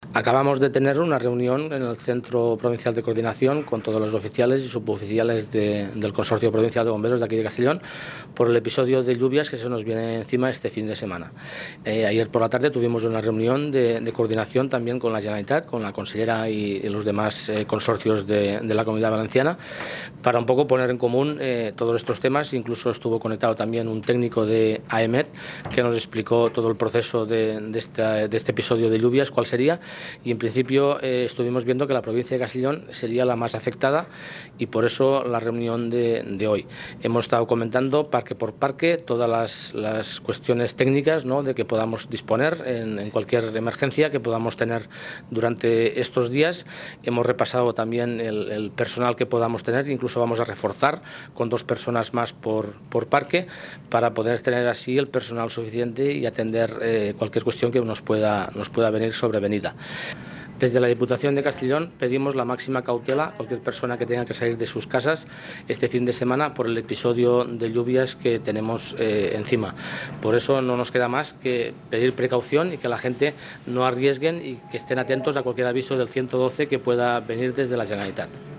Acabamos de tener una reunión en el Centro Provincial de Coordinación con todos los oficiales y suboficiales del Consorcio Provincial de Bomberos de aquí de Castellón por el episodio de lluvias que se nos viene encima este fin de semana. Ayer por la tarde tuvimos una reunión de coordinación también con la Generalitat, con la consellera y los demás consorcios de la Comunidad Valenciana, para un poco poner en común todos estos temas. Incluso estuvo conectado también un técnico de AEMET que nos explicó todo el proceso de este episodio de lluvias, cuál sería. Y en principio estuvimos viendo que la provincia de Castellón sería la más afectada y por eso la reunión de hoy. Hemos estado comentando parque por parque todas las cuestiones técnicas, ¿no?, de que podamos disponer en cualquier emergencia que podamos tener durante estos días. Hemos repasado también el personal que podamos tener, incluso vamos a reforzar con 2 personas más por parque para poder tener así el personal suficiente y atender cualquier cuestión que nos pueda venir sobrevenida. Desde la Diputación de Castellón pedimos la máxima cautela a cualquier persona que tenga que salir de sus casas este fin de semana por el episodio de lluvias que tenemos encima. Por eso no nos queda más que pedir precaución y que la gente no arriesguen y que estén atentos a cualquier aviso del 112 que pueda venir desde la Generalitat.